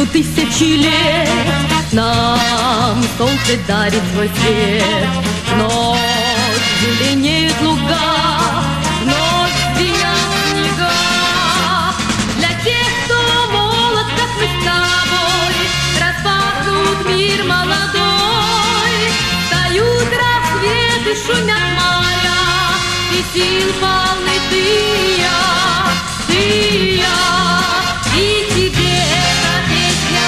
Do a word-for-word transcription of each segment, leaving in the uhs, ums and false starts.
сотню тысячи лет нам солнце дарит свой свет. Вновь зеленеют луга, вновь звенят снега. Для тех, кто молод, как мы с тобой, распахнут мир молодой. Встают рассветы, шумят моря, и сил полны ты и я, ты и я. И тебе эта песня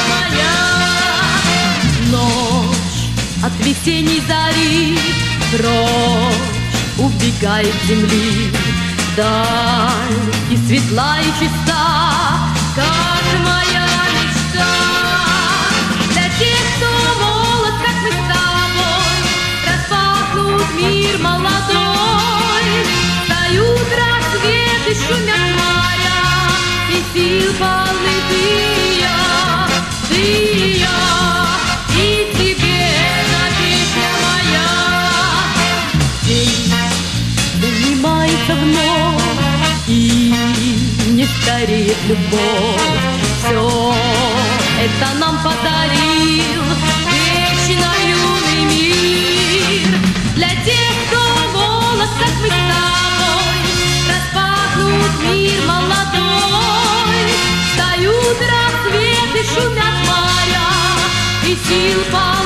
моя. Ночь от весенней зари прочь убегает с земли. Даль и светла, и чиста, как моя мечта. Для тех, кто молод, как мы с тобой, распахнут мир молодой. Встают рассветы, шумят моря, и сил полны ты и я, ты и я. И тебе эта песня моя. День занимается вновь, и не стареет любовь. Все это нам подарил вечно юный мир. Для тех, кто молод, как мы с тобой, распахнут мир молодой. Встают рассветы, шумят моря, и сил полны